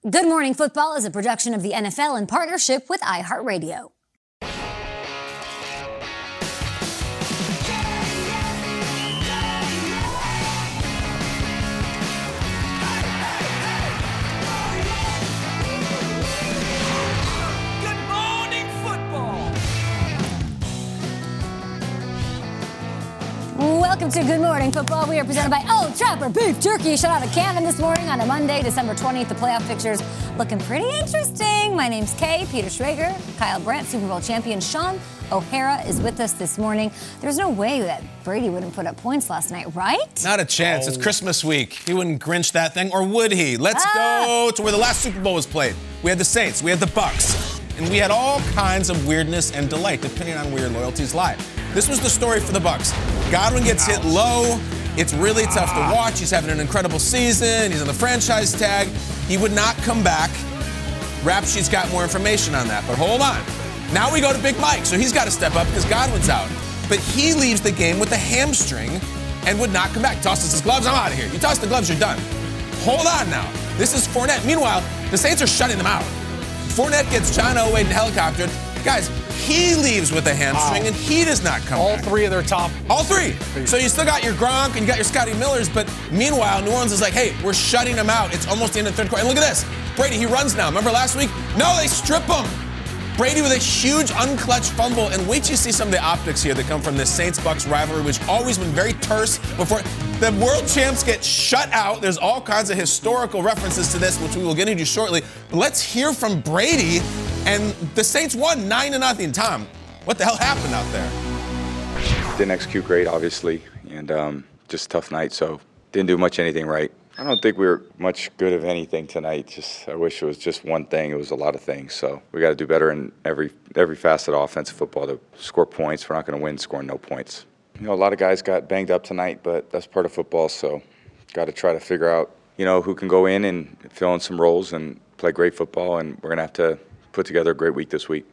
Good Morning Football is a production of the NFL in partnership with iHeartRadio. Welcome to Good Morning Football. We are presented by Old Trapper Beef Jerky. Shut out of Camden this morning on a Monday, December 20th. The playoff picture's looking pretty interesting. My name's Kay, Peter Schrager, Kyle Brandt, Super Bowl champion Sean O'Hara is with us this morning. There's no way that Brady wouldn't put up points last night, right? Not a chance. It's Christmas week. He wouldn't Grinch that thing, or would he? Let's go to where the last Super Bowl was played. We had the Saints, we had the Bucks, and we had all kinds of weirdness and delight, depending on where your loyalties lie. This was the story for the Bucks. Godwin gets hit low. It's really tough to watch. He's having an incredible season. He's on the franchise tag. He would not come back. Rap Sheet's got more information on that, but hold on. Now we go to Big Mike, so he's got to step up because Godwin's out. But he leaves the game with a hamstring and would not come back. Tosses his gloves. I'm out of here. You toss the gloves, you're done. Hold on now. This is Fournette. Meanwhile, the Saints are shutting them out. Fournette gets John Elway in helicopter. Guys, he leaves with a hamstring, and he does not come back. All three of their top. All three. So you still got your Gronk and you got your Scotty Millers, but meanwhile, New Orleans is like, hey, we're shutting them out. It's almost the end of the third quarter. And look at this. Brady, he runs now. Remember last week? No, they strip him. Brady with a huge unclutched fumble, and wait till you see some of the optics here that come from this Saints-Bucks rivalry, which always been very terse before. The world champs get shut out. There's all kinds of historical references to this, which we will get into shortly. But let's hear from Brady, and the Saints won 9-0. Tom, what the hell happened out there? Didn't execute great, obviously, and just a tough night, so didn't do anything right. I don't think we were much good of anything tonight. I wish it was just one thing. It was a lot of things. So we got to do better in every facet of offensive football to score points. We're not going to win scoring no points. You know, a lot of guys got banged up tonight, but that's part of football. So got to try to figure out, who can go in and fill in some roles and play great football. And we're going to have to put together a great week this week.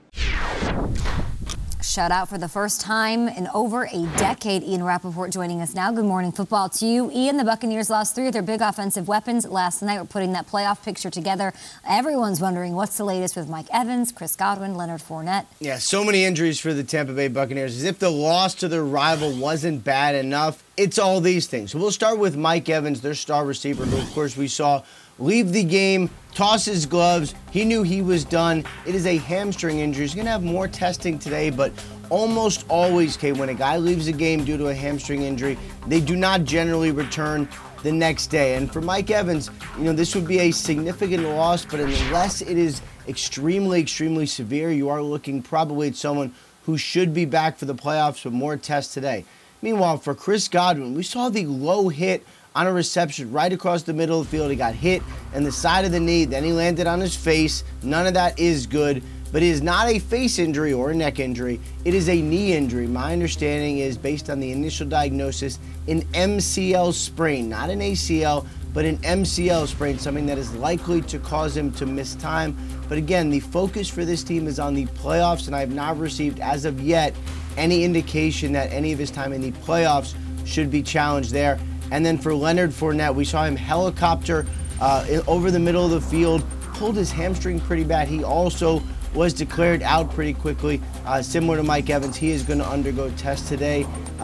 Shutout for the first time in over a decade. Ian Rappaport joining us now. Good morning, football to you. Ian, the Buccaneers lost three of their big offensive weapons last night. We're putting that playoff picture together. Everyone's wondering what's the latest with Mike Evans, Chris Godwin, Leonard Fournette. Yeah, so many injuries for the Tampa Bay Buccaneers. As if the loss to their rival wasn't bad enough, it's all these things. So we'll start with Mike Evans, their star receiver, who, of course, we saw leave the game, toss his gloves. He knew he was done. It is a hamstring injury. He's going to have more testing today, but almost always, Kay, when a guy leaves a game due to a hamstring injury, they do not generally return the next day. And for Mike Evans, this would be a significant loss, but unless it is extremely, extremely severe, you are looking probably at someone who should be back for the playoffs with more tests today. Meanwhile, for Chris Godwin, we saw the low hit on a reception right across the middle of the field. He got hit in the side of the knee, then he landed on his face. None of that is good, but it is not a face injury or a neck injury. It is a knee injury. My understanding is, based on the initial diagnosis, an MCL sprain, not an ACL, but an MCL sprain, something that is likely to cause him to miss time. But again, the focus for this team is on the playoffs, and I have not received, as of yet, any indication that any of his time in the playoffs should be challenged there. And then for Leonard Fournette, we saw him helicopter over the middle of the field, pulled his hamstring pretty bad. He also was declared out pretty quickly. Similar to Mike Evans, he is going to undergo tests today.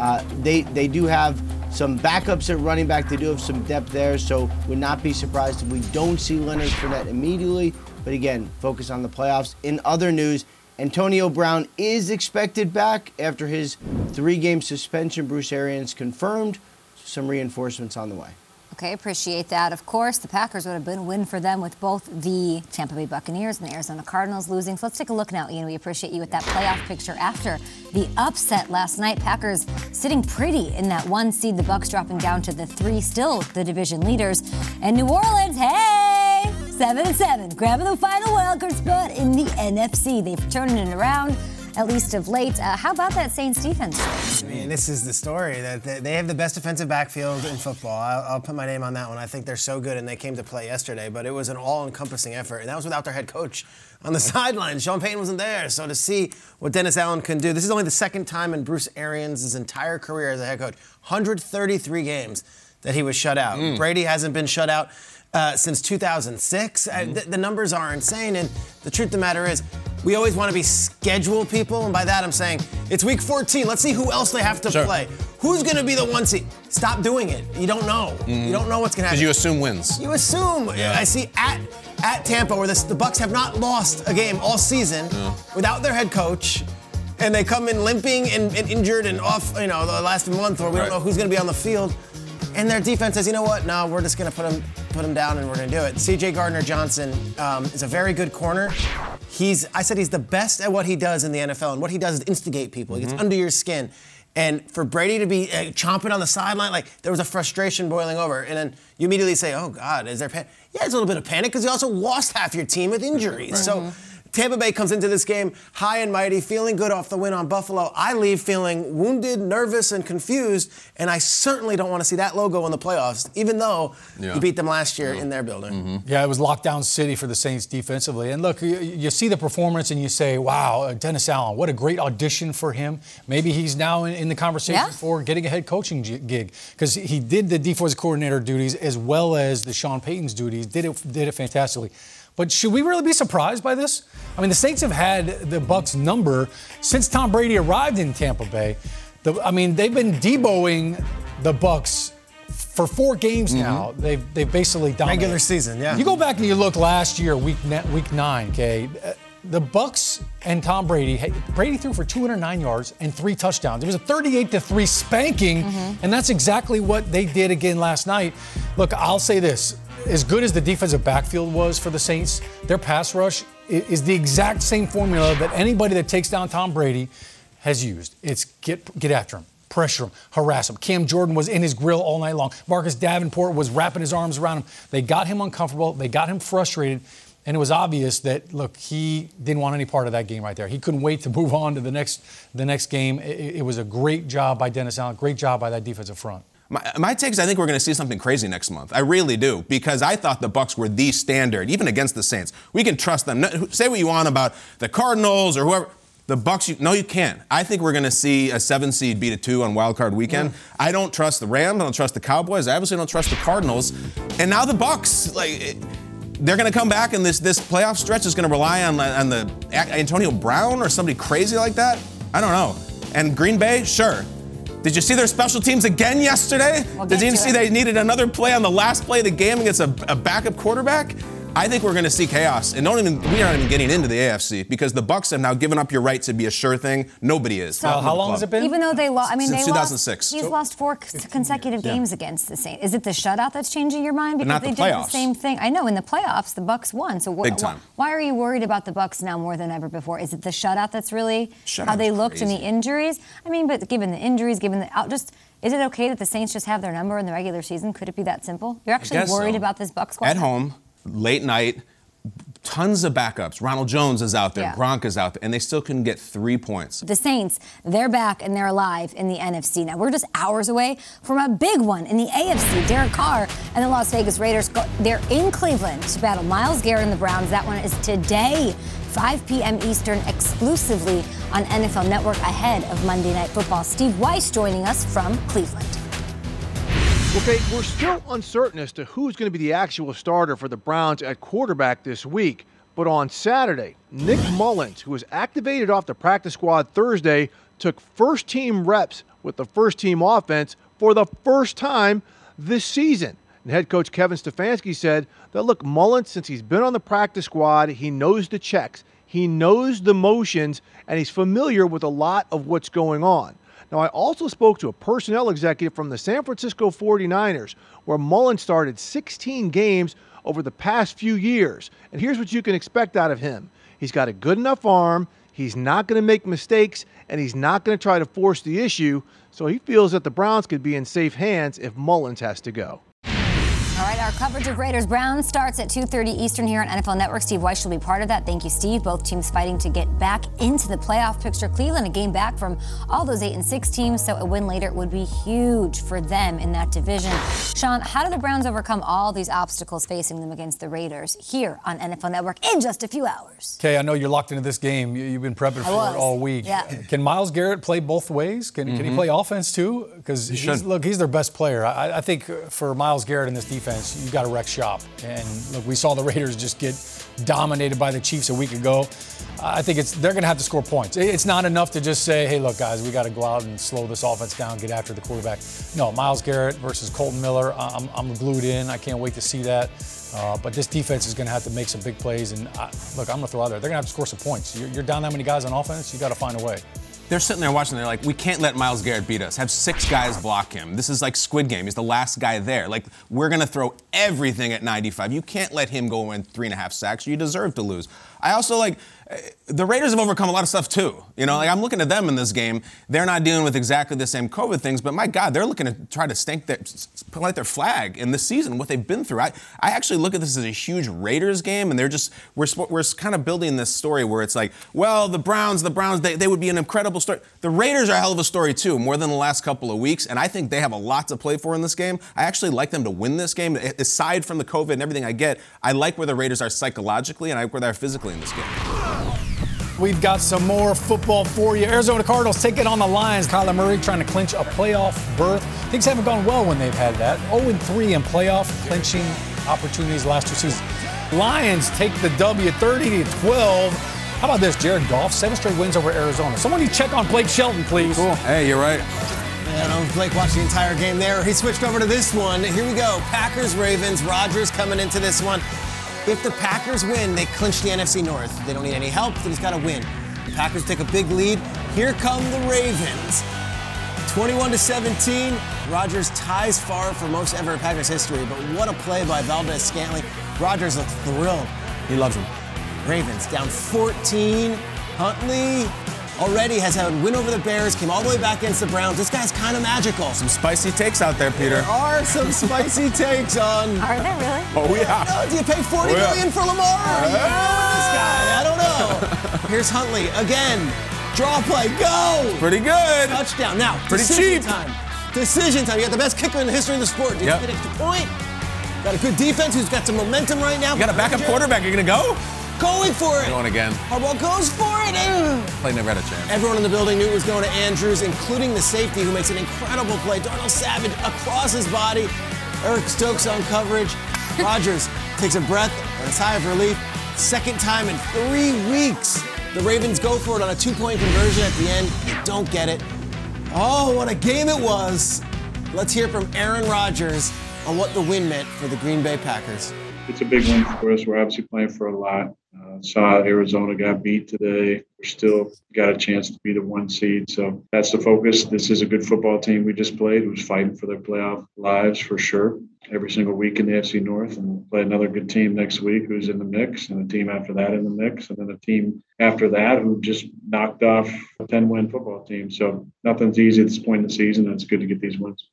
They do have some backups at running back. They do have some depth there, so would not be surprised if we don't see Leonard Fournette immediately. But again, focus on the playoffs. In other news, Antonio Brown is expected back after his 3-game suspension. Bruce Arians confirmed. Some reinforcements on the way. Okay, appreciate that. Of course, the Packers would have been a win for them with both the Tampa Bay Buccaneers and the Arizona Cardinals losing. So let's take a look now, Ian. We appreciate you with that playoff picture after the upset last night. Packers sitting pretty in that 1 seed. The Bucs dropping down to the 3, still the division leaders. And New Orleans, hey, 7-7, grabbing the final wildcard spot in the NFC. They've turned it around, at least of late. How about that Saints defense? I mean, this is the story, that they have the best defensive backfield in football. I'll put my name on that one. I think they're so good, and they came to play yesterday, but it was an all-encompassing effort, and that was without their head coach on the sideline. Sean Payton wasn't there, so to see what Dennis Allen can do. This is only the second time in Bruce Arians' entire career as a head coach. 133 games that he was shut out. Brady hasn't been shut out since 2006. The numbers are insane, and the truth of the matter is, we always want to be schedule people, and by that I'm saying it's week 14. Let's see who else they have to play. Who's going to be the 1 seed? Stop doing it. You don't know. You don't know what's going to happen. Because you assume wins. You assume. Yeah. I see at Tampa where the Bucks have not lost a game all season without their head coach, and they come in limping and injured and off, the last month, or we don't know who's going to be on the field. And their defense says, you know what? No, we're just going to put him down and we're going to do it. C.J. Gardner-Johnson is a very good corner. I said he's the best at what he does in the NFL, and what he does is instigate people. He gets under your skin. And for Brady to be chomping on the sideline, like there was a frustration boiling over. And then you immediately say, oh, God, is there panic? Yeah, there's a little bit of panic because you also lost half your team with injuries. Right. So Tampa Bay comes into this game high and mighty, feeling good off the win on Buffalo. I leave feeling wounded, nervous, and confused, and I certainly don't want to see that logo in the playoffs, even though you beat them last year in their building. Yeah, it was lockdown city for the Saints defensively. And look, you see the performance and you say, wow, Dennis Allen, what a great audition for him. Maybe he's now in the conversation for getting a head coaching gig, because he did the defensive coordinator duties as well as the Sean Payton's duties, did it fantastically. But should we really be surprised by this? I mean, the Saints have had the Bucs number since Tom Brady arrived in Tampa Bay. They've been Deboing the Bucs for 4 games now. They've basically dominated. Regular season, yeah. You go back and you look last year, week 9, okay? The Bucs and Tom Brady, Brady threw for 209 yards and 3 touchdowns. It was a 38-3 spanking, and that's exactly what they did again last night. Look, I'll say this. As good as the defensive backfield was for the Saints, their pass rush is the exact same formula that anybody that takes down Tom Brady has used. It's get after him, pressure him, harass him. Cam Jordan was in his grill all night long. Marcus Davenport was wrapping his arms around him. They got him uncomfortable. They got him frustrated. And it was obvious that, look, he didn't want any part of that game right there. He couldn't wait to move on to the next game. It was a great job by Dennis Allen, great job by that defensive front. My take is I think we're going to see something crazy next month. I really do, because I thought the Bucs were the standard, even against the Saints. We can trust them. Say what you want about the Cardinals or whoever. The Bucs, no, you can't. I think we're going to see a 7 seed beat a 2 on Wild Card Weekend. I don't trust the Rams. I don't trust the Cowboys. I obviously don't trust the Cardinals. And now the Bucs, they're going to come back, and this playoff stretch is going to rely on the Antonio Brown or somebody crazy like that. I don't know. And Green Bay, sure. Did you see their special teams again yesterday? Did you see they needed another play on the last play of the game against a backup quarterback? I think we're going to see chaos. And we aren't even getting into the AFC because the Bucs have now given up your right to be a sure thing. Nobody is. So how long has it been? Even though they lost, since 2006. He's lost 4 consecutive games against the Saints. Is it the shutout that's changing your mind? Because they did the same thing. I know in the playoffs the Bucs won. So big time. Why are you worried about the Bucs now more than ever before? Is it the shutout that's really how they looked in the injuries? But given the injuries, is it okay that the Saints just have their number in the regular season? Could it be that simple? You're actually worried about this Bucs squad? At home, late night, tons of backups. Ronald Jones is out there, Gronk is out there, and they still couldn't get 3 points. The Saints, they're back and they're alive in the NFC. Now, we're just hours away from a big one in the AFC. Derek Carr and the Las Vegas Raiders, they're in Cleveland to battle Myles Garrett and the Browns. That one is today, 5 p.m. Eastern, exclusively on NFL Network ahead of Monday Night Football. Steve Weiss joining us from Cleveland. Okay, we're still uncertain as to who's going to be the actual starter for the Browns at quarterback this week. But on Saturday, Nick Mullins, who was activated off the practice squad Thursday, took first-team reps with the first-team offense for the first time this season. And head coach Kevin Stefanski said that, look, Mullins, since he's been on the practice squad, he knows the checks, he knows the motions, and he's familiar with a lot of what's going on. Now, I also spoke to a personnel executive from the San Francisco 49ers, where Mullins started 16 games over the past few years. And here's what you can expect out of him. He's got a good enough arm, he's not going to make mistakes, and he's not going to try to force the issue. So he feels that the Browns could be in safe hands if Mullins has to go. All right, Our coverage of Raiders-Browns starts at 2:30 Eastern here on NFL Network. Steve Weiss will be part of that. Thank you, Steve. Both teams fighting to get back into the playoff picture. Cleveland, a game back from all those 8-6 teams, so a win later would be huge for them in that division. Sean, how do the Browns overcome all these obstacles facing them against the Raiders here on NFL Network in just a few hours? Okay, I know you're locked into this game. You've been prepping for it all week. Yeah. Can Myles Garrett play both ways? Can he play offense too? Because he's their best player. I think for Myles Garrett in this defense, you got to wreck shop. And look, we saw the Raiders just get dominated by the Chiefs a week ago. I think they're going to have to score points. It's not enough to just say, hey, look, guys, we got to go out and slow this offense down, get after the quarterback. No, Myles Garrett versus Colton Miller, I'm glued in. I can't wait to see that. But this defense is going to have to make some big plays. And look, I'm going to throw out there. They're going to have to score some points. You're down that many guys on offense, you got to find a way. They're sitting there watching. They're like, we can't let Myles Garrett beat us. Have 6 guys block him. This is like Squid Game. He's the last guy there. Like, we're going to throw everything at 95. You can't let him go in 3.5 sacks. You deserve to lose. I also the Raiders have overcome a lot of stuff too. You know, I'm looking at them in this game. They're not dealing with exactly the same COVID things, but my God, they're looking to try to plant their flag in this season, what they've been through. I actually look at this as a huge Raiders game, and we're kind of building this story where it's like, well, the Browns, they would be an incredible story. The Raiders are a hell of a story too, more than the last couple of weeks, and I think they have a lot to play for in this game. I actually like them to win this game. Aside from the COVID and everything I get, I like where the Raiders are psychologically, and I like where they're physically in this game. We've got some more football for you. Arizona Cardinals taking on the Lions. Kyler Murray trying to clinch a playoff berth. Things haven't gone well when they've had that. 0-3 in playoff clinching opportunities the last 2 seasons. Lions take the W 30-12. How about this, Jared Goff? 7 straight wins over Arizona. Someone you check on Blake Shelton, please. Cool. Hey, you're right. I don't know if Blake watched the entire game there. He switched over to this one. Here we go. Packers-Ravens. Rodgers coming into this one. If the Packers win, they clinch the NFC North. They don't need any help. They just got to win. The Packers take a big lead. Here come the Ravens. 21-17. Rodgers ties far for most ever in Packers history, but what a play by Valdez-Scantling. Rodgers looked thrilled. He loves him. Ravens down 14. Huntley already has had a win over the Bears, came all the way back against the Browns. This guy's kind of magical. Some spicy takes out there, Peter. There are some spicy takes on. Are there really? Oh, yeah. Do you pay $40 million for Lamar? This guy, I don't know. Here's Huntley again. Draw play, go! Pretty good. Touchdown. Now, pretty decision cheap. time. Decision time. You got the best kicker in the history of the sport. Do you get an extra point? Got a good defense who's got some momentum right now. You got a backup quarterback. You're going to go? Going for it. Going again. Harbaugh goes for it. Play never had a chance. Everyone in the building knew it was going to Andrews, including the safety who makes an incredible play. Darnell Savage across his body. Eric Stokes on coverage. Rodgers takes a breath and a sigh of relief. Second time in 3 weeks. The Ravens go for it on a 2-point conversion at the end. They don't get it. Oh, what a game it was. Let's hear from Aaron Rodgers on what the win meant for the Green Bay Packers. It's a big win for us. We're obviously playing for a lot. Saw Arizona got beat today. We're still got a chance to be the 1 seed. So that's the focus. This is a good football team we just played who's fighting for their playoff lives for sure. Every single week in the AFC North. And we'll play another good team next week who's in the mix, and a team after that in the mix, and then a team after that who just knocked off a 10-win football team. So nothing's easy at this point in the season, and it's good to get these wins.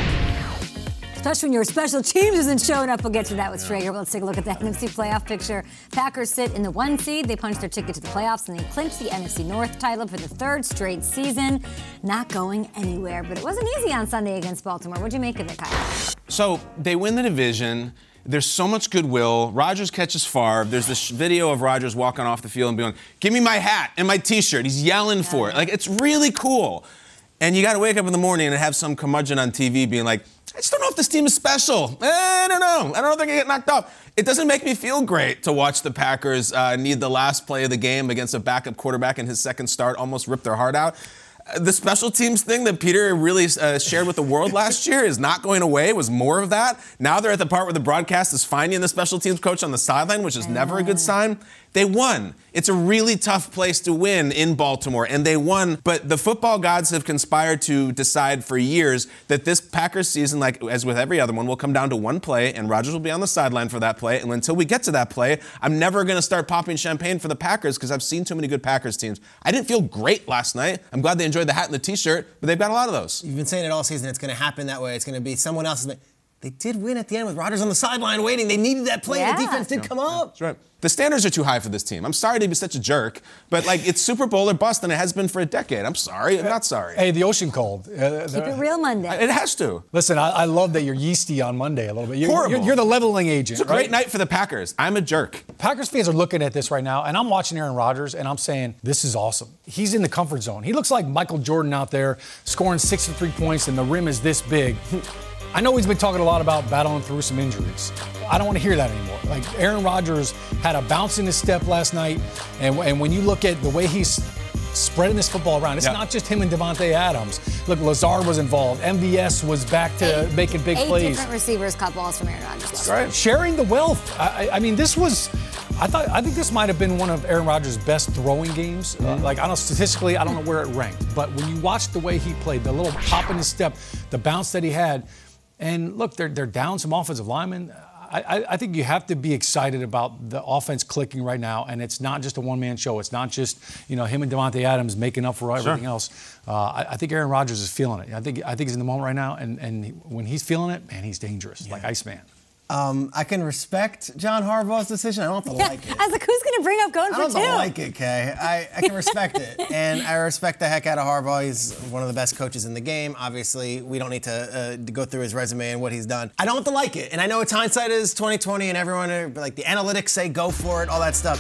Especially when your special teams isn't showing up. We'll get to that with Schrager. Let's take a look at the NFC playoff picture. Packers sit in the 1 seed. They punch their ticket to the playoffs, and they clinch the NFC North title for the 3rd straight season. Not going anywhere, but it wasn't easy on Sunday against Baltimore. What'd you make of it, Kyle? So they win the division. There's so much goodwill. Rodgers catches Favre. There's this video of Rodgers walking off the field and being, give me my hat and my T-shirt. He's yelling for it. Like, it's really cool. And you got to wake up in the morning and have some curmudgeon on TV being like, I just don't know if this team is special. I don't know. I don't know if they're going to get knocked off. It doesn't make me feel great to watch the Packers need the last play of the game against a backup quarterback in his second start, almost rip their heart out. The special teams thing that Peter really shared with the world last year is not going away. It was more of that. Now they're at the part where the broadcast is finding the special teams coach on the sideline, which is never a good sign. They won. It's a really tough place to win in Baltimore, and they won. But the football gods have conspired to decide for years that this Packers season, like as with every other one, will come down to one play, and Rodgers will be on the sideline for that play. And until we get to that play, I'm never going to start popping champagne for the Packers because I've seen too many good Packers teams. I didn't feel great last night. I'm glad they enjoyed the hat and the T-shirt, but they've got a lot of those. You've been saying it all season. It's going to happen that way. It's going to be someone else's. they did win at the end with Rodgers on the sideline waiting. They needed that play. Yeah. The defense did come up. That's right. The standards are too high for this team. I'm sorry to be such a jerk, but like it's Super Bowl or bust, and it has been for a decade. I'm sorry. I'm not sorry. Hey, the ocean cold. Keep it real Monday. It has to. Listen, I love that you're yeasty on Monday a little bit. Horrible. You're the leveling agent. It's a great night for the Packers. I'm a jerk. Packers fans are looking at this right now, and I'm watching Aaron Rodgers, and I'm saying, this is awesome. He's in the comfort zone. He looks like Michael Jordan out there, scoring 63 points, and the rim is this big. I know he's been talking a lot about battling through some injuries. I don't want to hear that anymore. Like, Aaron Rodgers had a bounce in his step last night, and when you look at the way he's spreading this football around, it's not just him and Devontae Adams. Look, Lazard was involved. MVS was back to making big plays. 8 different receivers caught balls from Aaron Rodgers. That's right. Sharing the wealth. I mean, this was. I think this might have been one of Aaron Rodgers' best throwing games. Like, I don't statistically, I don't know where it ranked, but when you watch the way he played, the little hop in his step, the bounce that he had, and look, they're down some offensive linemen. I think you have to be excited about the offense clicking right now, and it's not just a one-man show. It's not just him and Devontae Adams making up for everything else. I think Aaron Rodgers is feeling it. I think he's in the moment right now, and when he's feeling it, man, he's dangerous, like Iceman. I can respect John Harbaugh's decision. I don't have to like it. I was like, who's going to bring up going for 2? I don't have to like it, Kay. I can respect it. And I respect the heck out of Harbaugh. He's one of the best coaches in the game. Obviously, we don't need to go through his resume and what he's done. I don't have to like it. And I know it's hindsight is 2020 and everyone, like the analytics say go for it, all that stuff.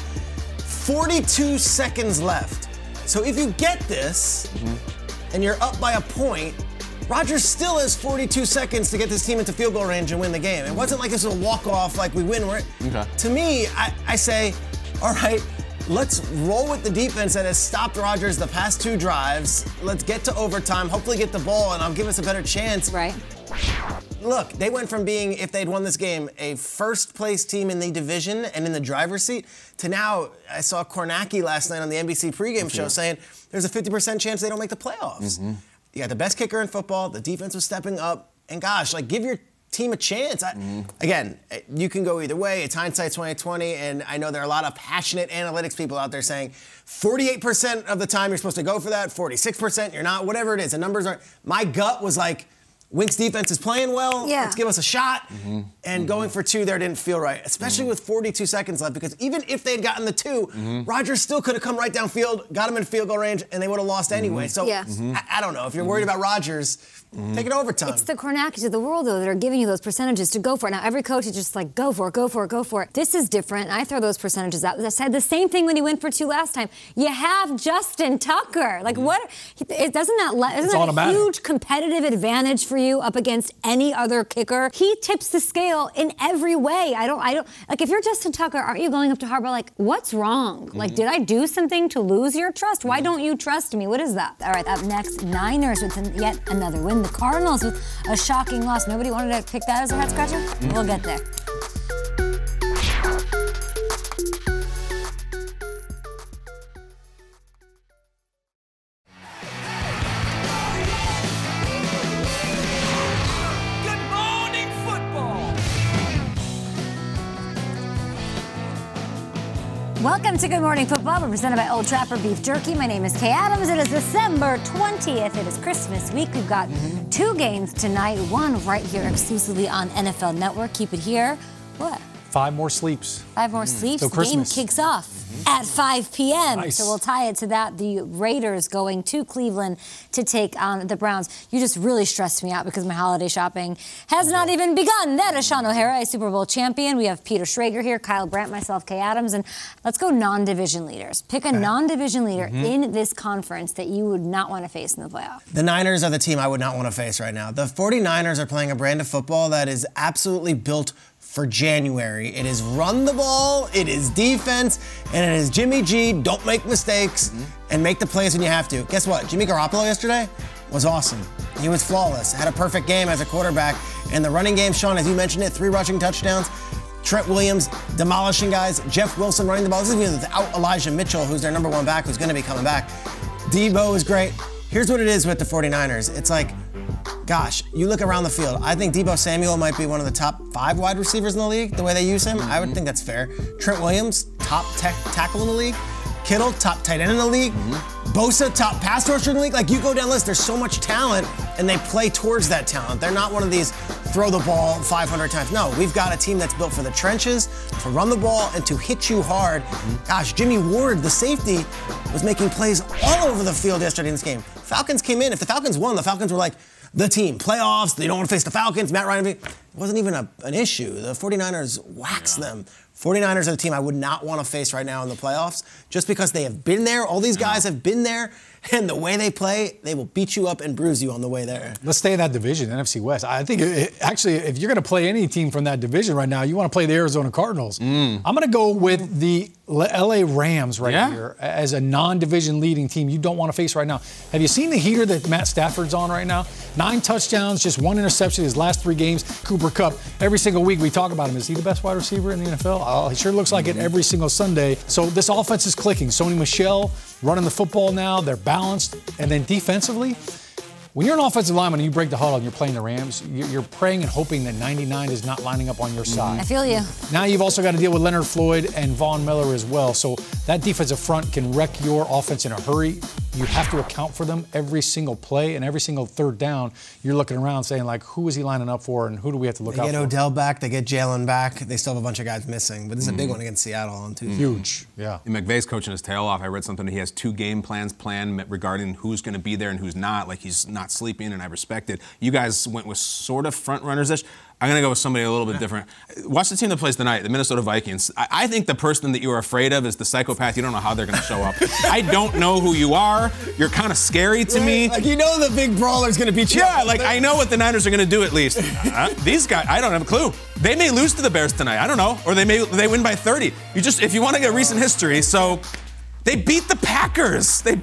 42 seconds left. So if you get this and you're up by a point, Rodgers still has 42 seconds to get this team into field goal range and win the game. It wasn't like this was a walk-off, like we win. To me, I say, all right, let's roll with the defense that has stopped Rodgers the past 2 drives. Let's get to overtime, hopefully get the ball, and I'll give us a better chance. Right. Look, they went from being, if they'd won this game, a first-place team in the division and in the driver's seat, to now, I saw Kornacki last night on the NBC pregame show saying there's a 50% chance they don't make the playoffs. You got the best kicker in football. The defense was stepping up. And gosh, like, give your team a chance. Again, you can go either way. It's hindsight 2020, and I know there are a lot of passionate analytics people out there saying 48% of the time you're supposed to go for that, 46% you're not, whatever it is. The numbers aren't. My gut was like, Wink's defense is playing well. Yeah. Let's give us a shot. And going for 2 there didn't feel right, especially with 42 seconds left, because even if they'd gotten the 2, Rodgers still could have come right downfield, got him in field goal range, and they would have lost anyway. So I don't know. If you're worried about Rodgers, take it overtime. It's the Kornackis of the world, though, that are giving you those percentages to go for it. Now, every coach is just like, go for it, go for it, go for it. This is different. I throw those percentages out. I said the same thing when he went for 2 last time. You have Justin Tucker. Like, what? Isn't that a huge competitive advantage for you up against any other kicker? He tips the scale in every way. I don't, like, if you're Justin Tucker, aren't you going up to Harbaugh like, what's wrong? Like, did I do something to lose your trust? Why don't you trust me? What is that? All right, up next, Niners with yet another win. The Cardinals with a shocking loss. Nobody wanted to pick that as a head scratcher? We'll get there. Welcome to Good Morning Football. We're presented by Old Trapper Beef Jerky. My name is Kay Adams. It is December 20th. It is Christmas week. We've got 2 games tonight, one right here exclusively on NFL Network. Keep it here. What? 5 more sleeps. 5 more sleeps. So The game Christmas. kicks off at 5 p.m. Nice. So we'll tie it to that. The Raiders going to Cleveland to take on the Browns. You just really stressed me out because my holiday shopping has not even begun. That is Sean O'Hara, a Super Bowl champion. We have Peter Schrager here, Kyle Brandt, myself, Kay Adams. And let's go non-division leaders. Pick a non-division leader in this conference that you would not want to face in the playoff. The Niners are the team I would not want to face right now. The 49ers are playing a brand of football that is absolutely built for January. It is run the ball, it is defense, and it is Jimmy G, don't make mistakes, and make the plays when you have to. Guess what? Jimmy Garoppolo yesterday was awesome. He was flawless, had a perfect game as a quarterback. And the running game, Sean, as you mentioned it, 3 rushing touchdowns. Trent Williams demolishing guys. Jeff Wilson running the ball. This is even without Elijah Mitchell, who's their number 1 back, who's going to be coming back. Debo is great. Here's what it is with the 49ers. It's like, gosh, you look around the field. I think Debo Samuel might be one of the top 5 wide receivers in the league, the way they use him. I would think that's fair. Trent Williams, top tackle in the league. Kittle, top tight end in the league. Bosa, top pass rusher in the league. Like, you go down the list, there's so much talent, and they play towards that talent. They're not one of these throw the ball 500 times. No, we've got a team that's built for the trenches, to run the ball, and to hit you hard. Gosh, Jimmy Ward, the safety, was making plays all over the field yesterday in this game. Falcons came in. If the Falcons won, the Falcons were like, the team, playoffs, they don't want to face the Falcons, Matt Ryan. It wasn't even an issue. The 49ers waxed them. 49ers are the team I would not want to face right now in the playoffs just because they have been there. All these guys have been there, and the way they play, they will beat you up and bruise you on the way there. Let's stay in that division, NFC West. I think, actually, if you're going to play any team from that division right now, you want to play the Arizona Cardinals. I'm going to go with the LA Rams here as a non-division leading team you don't want to face right now. Have you seen the heater that Matt Stafford's on right now? 9 touchdowns, just 1 interception his last 3 games. Cooper Kupp, every single week we talk about him. Is he the best wide receiver in the NFL? He sure looks like it every single Sunday. So this offense is clicking. Sony Michel running the football now. They're balanced. And then defensively, when you're an offensive lineman and you break the huddle and you're playing the Rams, you're praying and hoping that 99 is not lining up on your side. I feel you. Now you've also got to deal with Leonard Floyd and Von Miller as well. So that defensive front can wreck your offense in a hurry. You have to account for them every single play and every single third down. You're looking around saying, like, who is he lining up for and who do we have to look out for? They get Odell back. They get Jalen back. They still have a bunch of guys missing. But this is a big one against Seattle on Tuesday. Huge, yeah. And McVay's coaching his tail off. I read something. He has 2 game plans planned regarding who's going to be there and who's not. Like, he's not sleeping, and I respect it. You guys went with sort of front runners-ish. I'm going to go with somebody a little bit different. Watch the team that plays tonight, the Minnesota Vikings. I think the person that you are afraid of is the psychopath. You don't know how they're going to show up. I don't know who you are. You're kind of scary to me. Like, you know the big brawler's going to beat you up. Yeah, like, I know what the Niners are going to do at least. These guys, I don't have a clue. They may lose to the Bears tonight. I don't know. Or they win by 30. If you want to get recent history, so they beat the Packers. They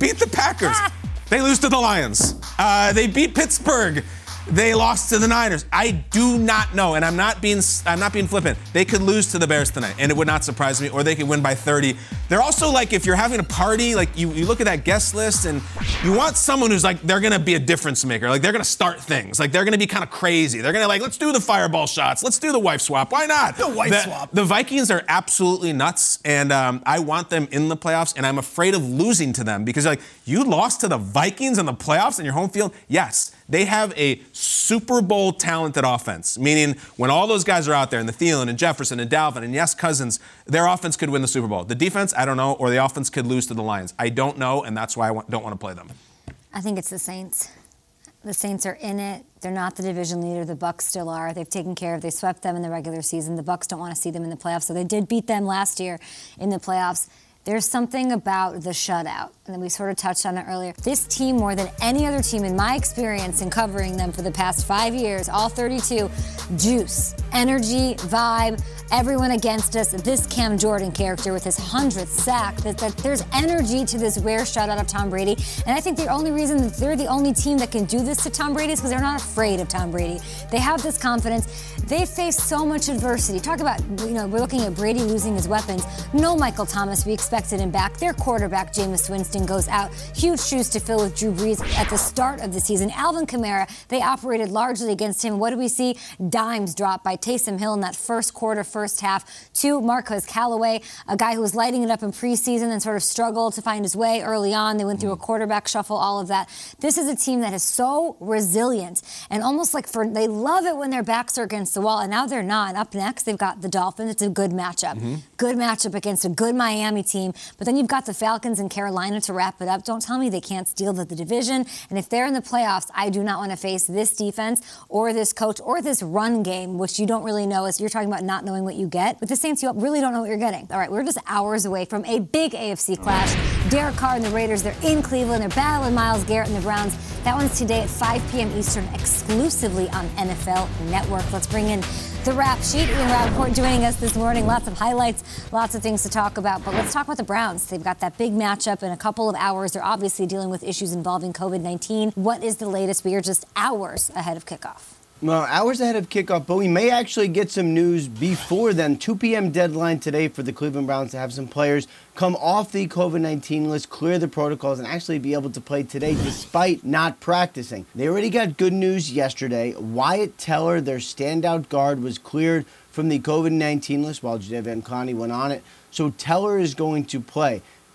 lose to the Lions. They beat Pittsburgh. They lost to the Niners. I do not know, and I'm not being flippant. They could lose to the Bears tonight, and it would not surprise me, or they could win by 30. They're also like, if you're having a party, like you look at that guest list, and you want someone who's like, they're going to be a difference maker. Like, they're going to start things. Like, they're going to be kind of crazy. They're going to like, let's do the fireball shots. Let's do the wife swap. Why not? The wife swap. The Vikings are absolutely nuts, and I want them in the playoffs, and I'm afraid of losing to them because like, you lost to the Vikings in the playoffs in your home field? Yes. They have a Super Bowl talented offense, meaning when all those guys are out there, and the Thielen and Jefferson and Dalvin and yes, Cousins, their offense could win the Super Bowl. The defense, I don't know, or the offense could lose to the Lions. I don't know, and that's why I don't want to play them. I think it's the Saints. The Saints are in it. They're not the division leader. The Bucs still are. They've taken care of. They swept them in the regular season. The Bucs don't want to see them in the playoffs, so they did beat them last year in the playoffs. There's something about the shutout, and we sort of touched on it earlier. This team, more than any other team in my experience in covering them for the past 5 years, all 32, juice, energy, vibe, everyone against us. This Cam Jordan character with his 100th sack, that there's energy to this rare shutout of Tom Brady. And I think the only reason that they're the only team that can do this to Tom Brady is because they're not afraid of Tom Brady. They have this confidence. They face so much adversity. Talk about, we're looking at Brady losing his weapons. No Michael Thomas, we expected him back. Their quarterback, Jameis Winston, goes out. Huge shoes to fill with Drew Brees at the start of the season. Alvin Kamara, they operated largely against him. What do we see? Dimes dropped by Taysom Hill in that first quarter, first half, to Marquez Callaway, a guy who was lighting it up in preseason and sort of struggled to find his way early on. They went through a quarterback shuffle, all of that. This is a team that is so resilient and almost like they love it when their backs are against the wall, and now they're not. And up next, they've got the Dolphins. It's a good matchup. Good matchup against a good Miami team. But then you've got the Falcons and Carolina to wrap it up. Don't tell me they can't steal the division. And if they're in the playoffs, I do not want to face this defense or this coach or this run game, which you don't really know. As you're talking about not knowing what you get. With the Saints, you really don't know what you're getting. All right, we're just hours away from a big AFC clash. Derek Carr and the Raiders, they're in Cleveland. They're battling Myles Garrett and the Browns. That one's today at 5 p.m. Eastern, exclusively on NFL Network. Let's bring in the Rap Sheet. Ian Rappaport joining us this morning. Lots of highlights, lots of things to talk about. But let's talk about the Browns. They've got that big matchup in a couple of hours. They're obviously dealing with issues involving COVID-19. What is the latest? We are just hours ahead of kickoff. Well, hours ahead of kickoff, but we may actually get some news before then. 2 p.m. deadline today for the Cleveland Browns to have some players come off the COVID-19 list, clear the protocols, and actually be able to play today despite not practicing. They already got good news yesterday. Wyatt Teller, their standout guard, was cleared from the COVID-19 list while Jadeveon Clowney went on it. So Teller is going to play.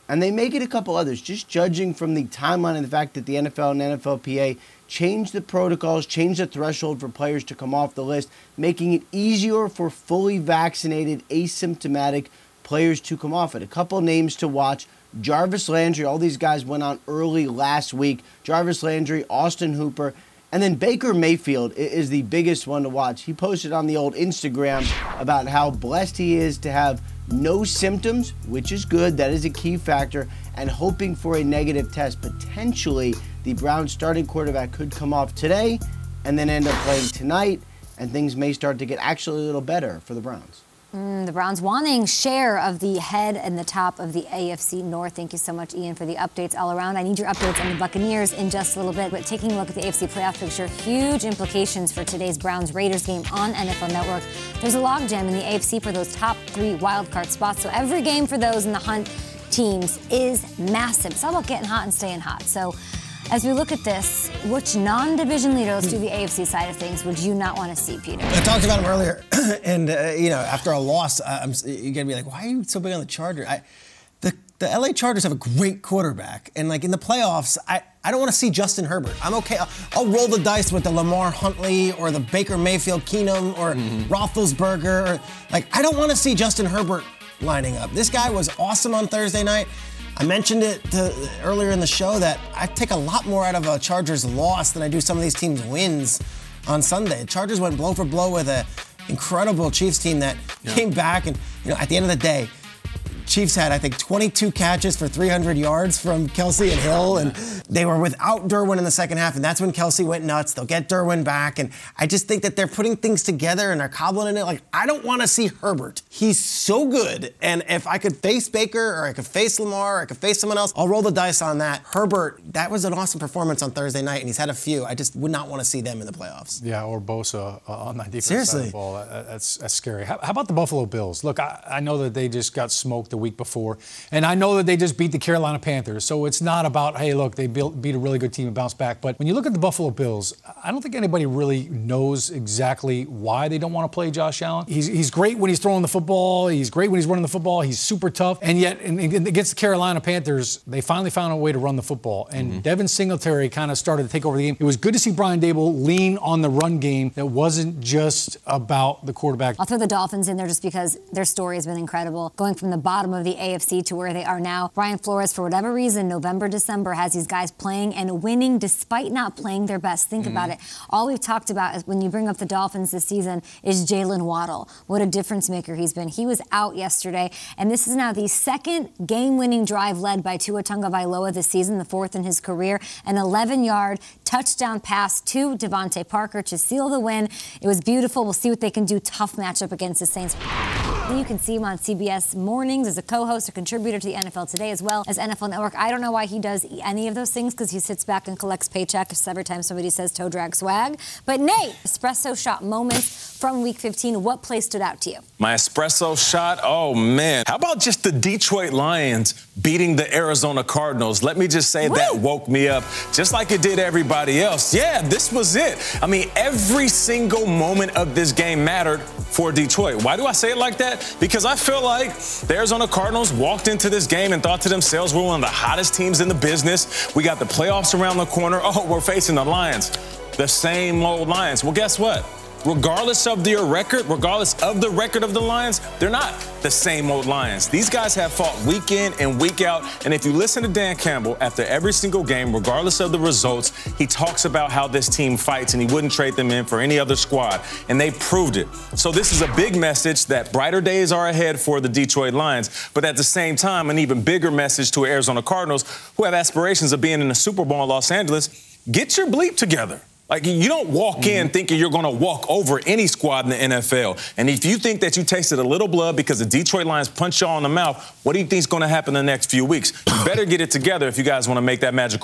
and they may get a couple others, just judging from the timeline and the fact that the NFL and NFLPA changed the protocols, changed the threshold for players to come off the list, making it easier for fully vaccinated, asymptomatic players to come off it. A couple names to watch. Jarvis Landry, all these guys went on early last week. Jarvis Landry, Austin Hooper, and then Baker Mayfield is the biggest one to watch. He posted on the old Instagram about how blessed he is to have no symptoms, which is good. That is a key factor, and hoping for a negative test. Potentially, the Browns starting quarterback could come off today and then end up playing tonight, and things may start to get actually a little better for the Browns. The Browns wanting share of the head and the top of the AFC North. Thank you so much, Ian, for the updates all around. I need your updates on the Buccaneers in just a little bit. But taking a look at the AFC playoff picture, huge implications for today's Browns-Raiders game on NFL Network. There's a logjam in the AFC for those top 3 wildcard spots. So every game for those in the hunt teams is massive. It's all about getting hot and staying hot. So as we look at this, which non-division leaders to the AFC side of things would you not want to see, Peter? I talked about him earlier, and after a loss, you're gonna be like, "Why are you so big on the Chargers?" The LA Chargers have a great quarterback, and like in the playoffs, I don't want to see Justin Herbert. I'm okay. I'll roll the dice with the Lamar Huntley or the Baker Mayfield Keenum or Roethlisberger. I don't want to see Justin Herbert lining up. This guy was awesome on Thursday night. I mentioned it earlier in the show that I take a lot more out of a Chargers loss than I do some of these teams' wins on Sunday. The Chargers went blow for blow with an incredible Chiefs team that came back, and at the end of the day, Chiefs had, I think, 22 catches for 300 yards from Kelce and Hill, and they were without Derwin in the second half, and that's when Kelce went nuts. They'll get Derwin back, and I just think that they're putting things together and they're cobbling it. I don't want to see Herbert. He's so good, and if I could face Baker or I could face Lamar or I could face someone else, I'll roll the dice on that. Herbert, that was an awesome performance on Thursday night, and he's had a few. I just would not want to see them in the playoffs. Yeah, or Bosa on that defense Seriously. side of the ball. That's scary. How about the Buffalo Bills? Look, I know that they just got smoked the week before, and I know that they just beat the Carolina Panthers, so it's not about, hey, look, they beat a really good team and bounced back. But when you look at the Buffalo Bills, I don't think anybody really knows exactly why they don't want to play Josh Allen. He's great when he's throwing the football. He's great when he's running the football. He's super tough. And yet, against the Carolina Panthers, they finally found a way to run the football. And Devin Singletary kind of started to take over the game. It was good to see Brian Dable lean on the run game that wasn't just about the quarterback. I'll throw the Dolphins in there just because their story has been incredible. Going from the bottom of the AFC to where they are now. Brian Flores, for whatever reason, November, December, has these guys playing and winning despite not playing their best. Think about it. All we've talked about is when you bring up the Dolphins this season is Jalen Waddle. What a difference maker he's been. He was out yesterday, and this is now the second game-winning drive led by Tua Tagovailoa this season, the 4th in his career, an 11-yard touchdown pass to Devontae Parker to seal the win. It was beautiful. We'll see what they can do. Tough matchup against the Saints. You can see him on CBS Mornings as a co-host or contributor to the NFL Today as well as NFL Network. I don't know why he does any of those things because he sits back and collects paychecks every time somebody says toe drag swag. But Nate, espresso shot moments from Week 15. What play stood out to you? My espresso shot? Oh, man. How about just the Detroit Lions beating the Arizona Cardinals? Let me just say that woke me up just like it did everybody else. Yeah, this was it. I mean, every single moment of this game mattered for Detroit. Why do I say it like that? Because I feel like the Arizona Cardinals walked into this game and thought to themselves, we're one of the hottest teams in the business. We got the playoffs around the corner. Oh, we're facing the Lions. The same old Lions. Well, guess what? Regardless of their record, regardless of the record of the Lions, they're not the same old Lions. These guys have fought week in and week out. And if you listen to Dan Campbell after every single game, regardless of the results, he talks about how this team fights and he wouldn't trade them in for any other squad. And they proved it. So this is a big message that brighter days are ahead for the Detroit Lions. But at the same time, an even bigger message to Arizona Cardinals who have aspirations of being in the Super Bowl in Los Angeles. Get your bleep together. Like, you don't walk in thinking you're going to walk over any squad in the NFL. And if you think that you tasted a little blood because the Detroit Lions punch y'all in the mouth, what do you think is going to happen in the next few weeks? You better get it together if you guys want to make that magical run.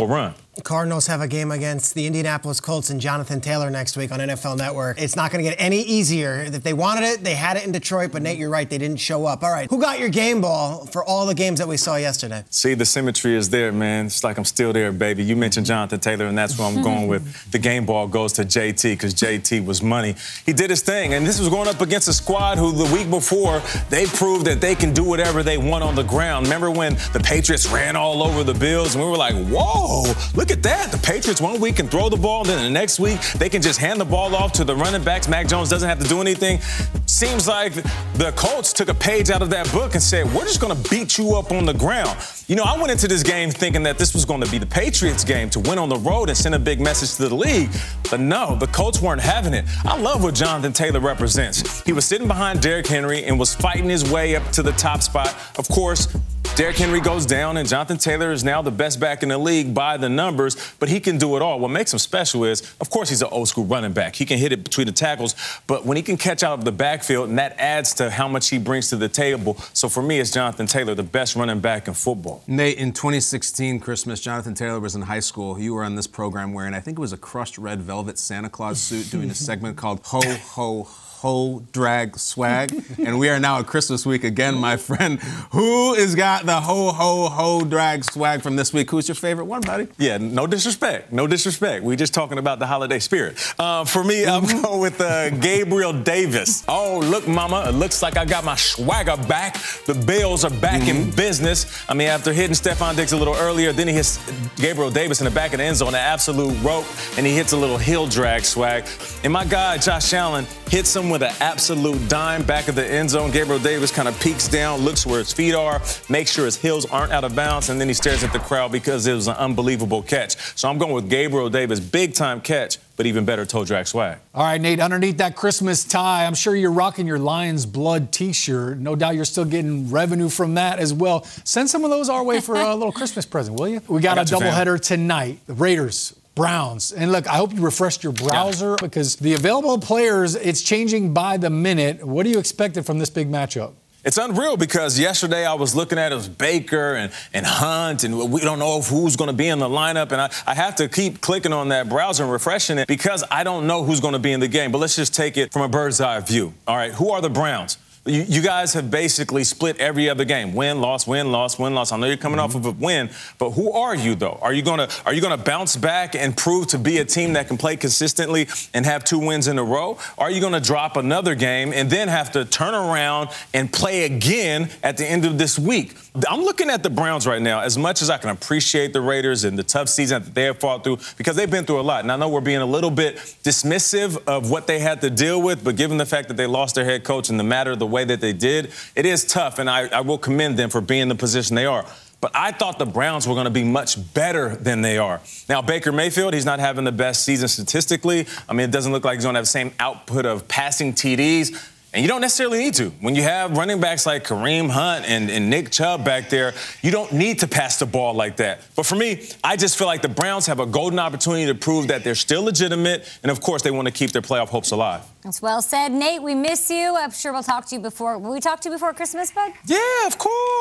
Cardinals have a game against the Indianapolis Colts and Jonathan Taylor next week on NFL Network. It's not going to get any easier. If they wanted it, they had it in Detroit, but Nate, you're right, they didn't show up. All right, who got your game ball for all the games that we saw yesterday? See, the symmetry is there, man. It's like I'm still there, baby. You mentioned Jonathan Taylor, and that's where I'm going with. The game ball goes to JT because JT was money. He did his thing, and this was going up against a squad who the week before, they proved that they can do whatever they want on the ground. Remember when the Patriots ran all over the Bills, and we were like, whoa, look at that. The Patriots one week can throw the ball, then the next week they can just hand the ball off to the running backs. Mac Jones doesn't have to do anything. Seems like the Colts took a page out of that book and said, we're just going to beat you up on the ground. You know, I went into this game thinking that this was going to be the Patriots game to win on the road and send a big message to the league. But no, the Colts weren't having it. I love what Jonathan Taylor represents. He was sitting behind Derrick Henry and was fighting his way up to the top spot. Of course, Derrick Henry goes down, and Jonathan Taylor is now the best back in the league by the numbers, but he can do it all. What makes him special is, of course, he's an old-school running back. He can hit it between the tackles, but when he can catch out of the backfield, and that adds to how much he brings to the table. So for me, it's Jonathan Taylor, the best running back in football. Nate, in 2016 Christmas, Jonathan Taylor was in high school. You were on this program wearing, I think it was a crushed red velvet Santa Claus suit, doing a segment called Ho, Ho, Ho Drag Swag. And we are now at Christmas week again, my friend. Who has got the Ho, Ho, Ho Drag Swag from this week? Who's your favorite one, buddy? Yeah, no disrespect. No disrespect. We're just talking about the holiday spirit. For me, I'm going with Gabriel Davis. Oh, look, mama, it looks like I got my swagger back. The Bills are back in business. I mean, after hitting Stephon Diggs a little earlier, then he hits Gabriel Davis in the back of the end zone, an absolute rope, and he hits a little heel drag swag. And my guy, Josh Allen, hits him with an absolute dime back of the end zone. Gabriel Davis kind of peeks down, looks where his feet are, makes sure his heels aren't out of bounds, and then he stares at the crowd because it was an unbelievable catch. So I'm going with Gabriel Davis, big-time catch, but even better toe drag swag. All right, Nate, underneath that Christmas tie, I'm sure you're rocking your Lion's Blood T-shirt. No doubt you're still getting revenue from that as well. Send some of those our way for a little Christmas present, will you? We got a doubleheader tonight. The Raiders, Browns. And look, I hope you refreshed your browser because the available players, it's changing by the minute. What do you expect from this big matchup? It's unreal because yesterday I was looking at it was Baker and Hunt, and we don't know who's going to be in the lineup. And I have to keep clicking on that browser and refreshing it because I don't know who's going to be in the game. But let's just take it from a bird's eye view. All right, who are the Browns? You guys have basically split every other game. Win, loss, win, loss, win, loss. I know you're coming off of a win, but who are you, though? Are you gonna bounce back and prove to be a team that can play consistently and have 2 wins in a row? Or are you gonna drop another game and then have to turn around and play again at the end of this week? I'm looking at the Browns right now, as much as I can appreciate the Raiders and the tough season that they have fought through, because they've been through a lot. And I know we're being a little bit dismissive of what they had to deal with, but given the fact that they lost their head coach in the matter of the way that they did, it is tough, and I will commend them for being in the position they are. But I thought the Browns were going to be much better than they are. Now, Baker Mayfield, he's not having the best season statistically. I mean, it doesn't look like he's going to have the same output of passing TDs. And you don't necessarily need to. When you have running backs like Kareem Hunt and Nick Chubb back there, you don't need to pass the ball like that. But for me, I just feel like the Browns have a golden opportunity to prove that they're still legitimate. And, of course, they want to keep their playoff hopes alive. That's well said. Nate, we miss you. I'm sure we'll talk to you before. Will we talk to you before Christmas, bud? Yeah, of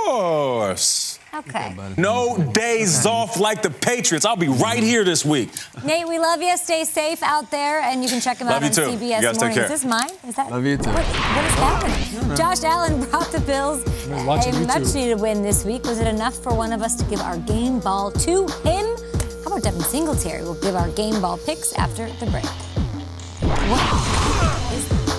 course. Okay. No days off like the Patriots. I'll be right here this week. Nate, we love you. Stay safe out there, and you can check him out on CBS Mornings. Is this mine? Is that? Love you too. What is happening? No. Josh Allen brought the Bills a much-needed win this week. Was it enough for one of us to give our game ball to him? How about Devin Singletary? We'll give our game ball picks after the break. What is that?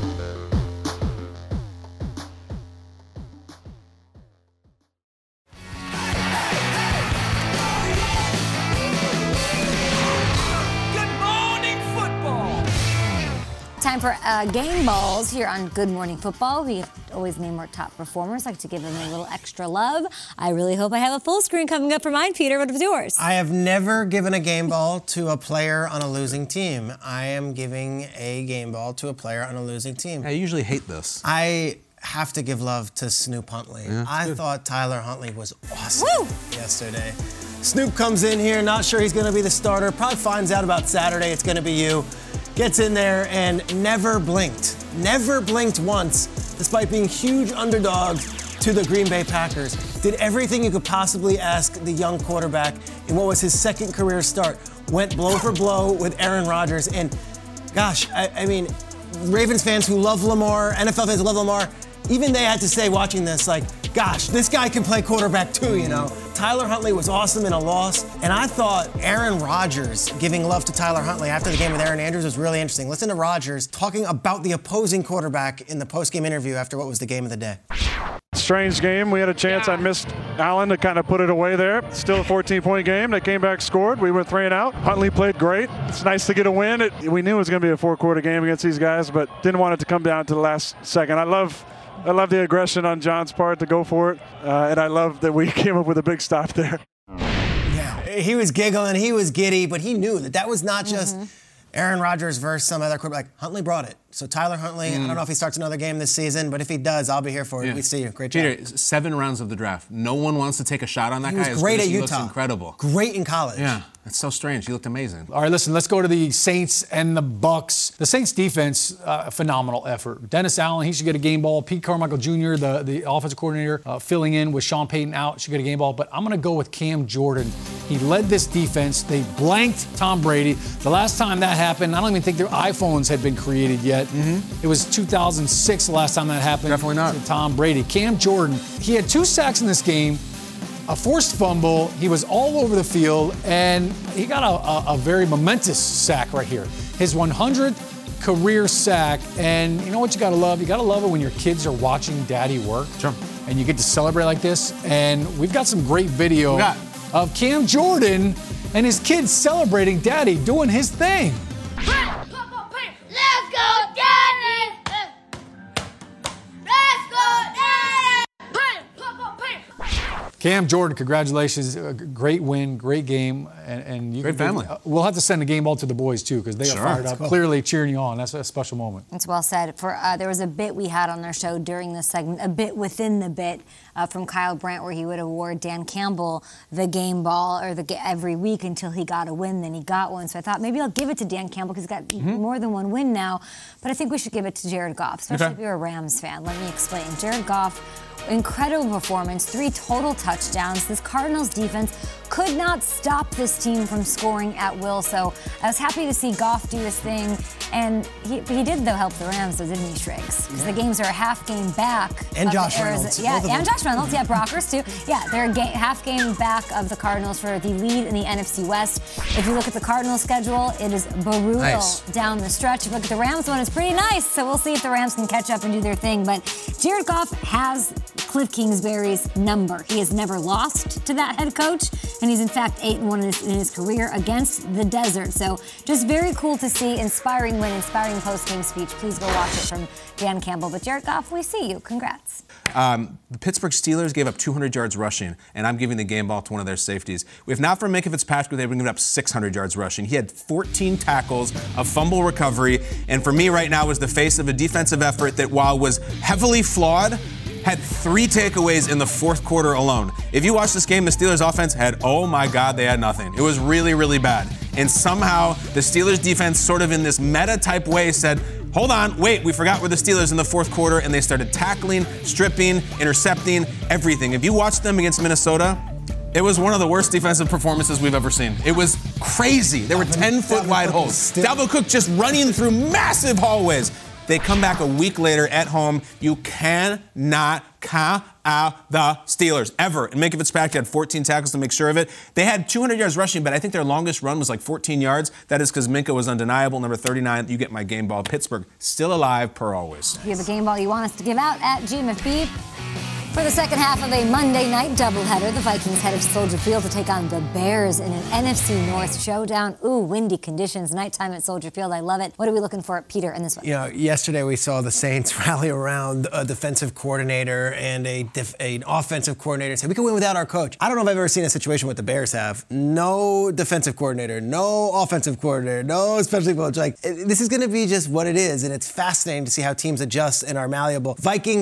Time for game balls here on Good Morning Football. We always name our top performers, like to give them a little extra love. I really hope I have a full screen coming up for mine, Peter. What was yours? I have never given a game ball to a player on a losing team. I am giving a game ball to a player on a losing team. I usually hate this. I have to give love to Snoop Huntley. Yeah, I thought Tyler Huntley was awesome yesterday. Snoop comes in here, not sure he's going to be the starter. Probably finds out about Saturday it's going to be you. Gets in there and never blinked. Never blinked once, despite being huge underdogs to the Green Bay Packers. Did everything you could possibly ask the young quarterback in what was his second career start. Went blow for blow with Aaron Rodgers. And gosh, I mean, Ravens fans who love Lamar, NFL fans who love Lamar, even they had to say watching this, like, gosh, this guy can play quarterback too, you know. Tyler Huntley was awesome in a loss, and I thought Aaron Rodgers giving love to Tyler Huntley after the game with Aaron Andrews was really interesting. Listen to Rodgers talking about the opposing quarterback in the post-game interview after what was the game of the day. Strange game. We had a chance. I missed Allen to kind of put it away there. Still a 14-point game. They came back, scored. We went 3 and out. Huntley played great. It's nice to get a win. We knew it was going to be a 4-quarter game against these guys, but didn't want it to come down to the last second. I love the aggression on John's part to go for it, and I love that we came up with a big stop there. Yeah, he was giggling, he was giddy, but he knew that was not just Aaron Rodgers versus some other quarterback. Huntley brought it. So Tyler Huntley, I don't know if he starts another game this season, but if he does, I'll be here for it. We see you. Great job. Peter, 7 rounds of the draft. No one wants to take a shot on that guy. He was great at Utah. He looks incredible. Great in college. Yeah, it's so strange. He looked amazing. All right, listen, let's go to the Saints and the Bucks. The Saints defense, phenomenal effort. Dennis Allen, he should get a game ball. Pete Carmichael Jr., the offensive coordinator, filling in with Sean Payton out, should get a game ball. But I'm going to go with Cam Jordan. He led this defense. They blanked Tom Brady. The last time that happened, I don't even think their iPhones had been created yet. It was 2006 the last time that happened. Definitely not. To Tom Brady. Cam Jordan, he had 2 sacks in this game, a forced fumble. He was all over the field, and he got a very momentous sack right here. His 100th career sack, and you know what you gotta love? You gotta love it when your kids are watching daddy work. Sure. And you get to celebrate like this, and we've got some great video of Cam Jordan and his kids celebrating daddy doing his thing. Let's go, Daddy! Let's go, Daddy! Cam Jordan, congratulations. Great win, great game. And you great family. We'll have to send a game ball to the boys, too, because they are fired up, clearly cheering you on. That's a special moment. It's well said. There was a bit we had on our show during this segment, a bit within the bit from Kyle Brandt, where he would award Dan Campbell the game ball every week until he got a win. Then he got one. So I thought maybe I'll give it to Dan Campbell because he's got more than one win now. But I think we should give it to Jared Goff, especially if you're a Rams fan. Let me explain. Jared Goff, incredible performance, 3 total touchdowns. This Cardinals defense could not stop this team from scoring at will. So I was happy to see Goff do his thing. And he did, though, help the Rams, though, didn't he, Shrigs? Because the games are a half game back. And Josh Reynolds. Yeah, and Josh Reynolds. Yeah, Brockers, too. Yeah, they're a half game back of the Cardinals for the lead in the NFC West. If you look at the Cardinals schedule, it is brutal down the stretch. If you look at the Rams one, it's pretty nice. So we'll see if the Rams can catch up and do their thing. But Jared Goff has Cliff Kingsbury's number. He has never lost to that head coach, and he's in fact 8-1 in his career against the Desert. So just very cool to see. Inspiring win, inspiring post-game speech. Please go watch it from Dan Campbell. But Jared Goff, we see you. Congrats. The Pittsburgh Steelers gave up 200 yards rushing, and I'm giving the game ball to one of their safeties. If not for Minkah Fitzpatrick, they've given up 600 yards rushing. He had 14 tackles, a fumble recovery, and for me right now was the face of a defensive effort that, while was heavily flawed, had 3 takeaways in the 4th quarter alone. If you watch this game, the Steelers offense had, oh my God, they had nothing. It was really, really bad. And somehow the Steelers defense sort of in this meta type way said, hold on, wait, we forgot we're the Steelers in the 4th quarter, and they started tackling, stripping, intercepting, everything. If you watched them against Minnesota, it was one of the worst defensive performances we've ever seen. It was crazy. There were 10-foot wide holes. Dalvin Cook just running through massive hallways. They come back a week later at home. You cannot count out the Steelers, ever. And Minkah Fitzpatrick had 14 tackles to make sure of it. They had 200 yards rushing, but I think their longest run was like 14 yards. That is because Minkah was undeniable. Number 39, you get my game ball. Pittsburgh, still alive, per always. You have a game ball you want us to give out at GMFB. For the second half of a Monday night doubleheader, the Vikings headed to Soldier Field to take on the Bears in an NFC North showdown. Ooh, windy conditions, nighttime at Soldier Field. I love it. What are we looking for, Peter, in this one? You know, yesterday we saw the Saints rally around a defensive coordinator and an offensive coordinator and say, we can win without our coach. I don't know if I've ever seen a situation what the Bears have. No defensive coordinator, no offensive coordinator, no special coach. Like, this is going to be just what it is, and it's fascinating to see how teams adjust and are malleable. Vikings,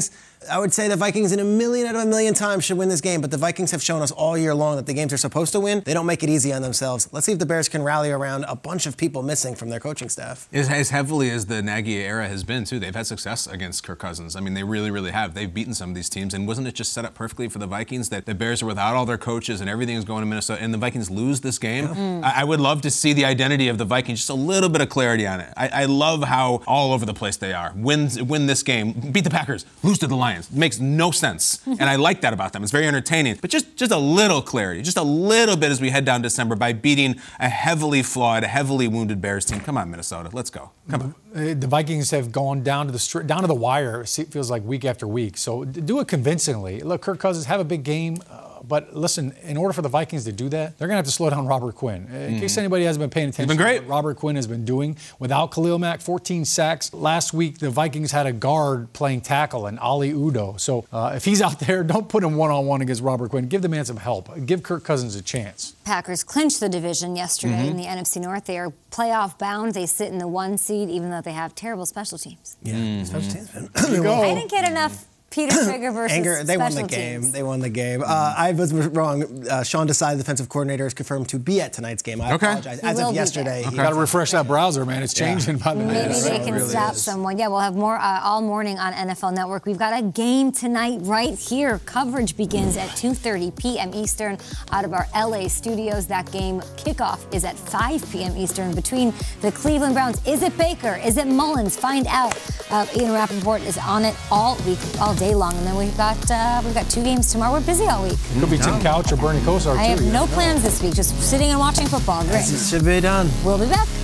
I would say the Vikings in a million out of a million times should win this game, but the Vikings have shown us all year long that the games they're supposed to win, they don't make it easy on themselves. Let's see if the Bears can rally around a bunch of people missing from their coaching staff. As heavily as the Nagy era has been, too, they've had success against Kirk Cousins. I mean, they really, really have. They've beaten some of these teams, and wasn't it just set up perfectly for the Vikings that the Bears are without all their coaches and everything is going to Minnesota, and the Vikings lose this game? I would love to see the identity of the Vikings, just a little bit of clarity on it. I love how all over the place they are. Win this game, beat the Packers, lose to the Lions. It makes no sense, and I like that about them. It's very entertaining, but just a little clarity, just a little bit as we head down December by beating a heavily flawed, a heavily wounded Bears team. Come on, Minnesota, let's go. Come on. The Vikings have gone down to the wire. It feels like week after week. So do it convincingly. Look, Kirk Cousins have a big game. But listen, in order for the Vikings to do that, they're going to have to slow down Robert Quinn. In case anybody hasn't been paying attention to what Robert Quinn has been doing without Khalil Mack, 14 sacks. Last week, the Vikings had a guard playing tackle, and Ali Udoh. So if he's out there, don't put him one-on-one against Robert Quinn. Give the man some help. Give Kirk Cousins a chance. Packers clinched the division yesterday in the NFC North. They are playoff bound. They sit in the 1 seed, even though they have terrible special teams. Yeah, special teams. I didn't get enough Peter Trigger versus they won the special game. teams. They won the game. I was wrong. Sean Desai, the defensive coordinator, is confirmed to be at tonight's game. I apologize. As of yesterday, you got to refresh that browser, man. It's changing by the minute. Maybe they can stop someone. Yeah, we'll have more all morning on NFL Network. We've got a game tonight right here. Coverage begins at 2:30 p.m. Eastern out of our LA studios. That game kickoff is at 5 p.m. Eastern between the Cleveland Browns. Is it Baker? Is it Mullins? Find out. Ian Rappaport is on it all week, all day long, and then we've got 2 games tomorrow. We're busy all week. Could be Tim Couch or Bernie Kosar, too. I have no plans this week, just sitting and watching football. Great. It should be done. We'll be back.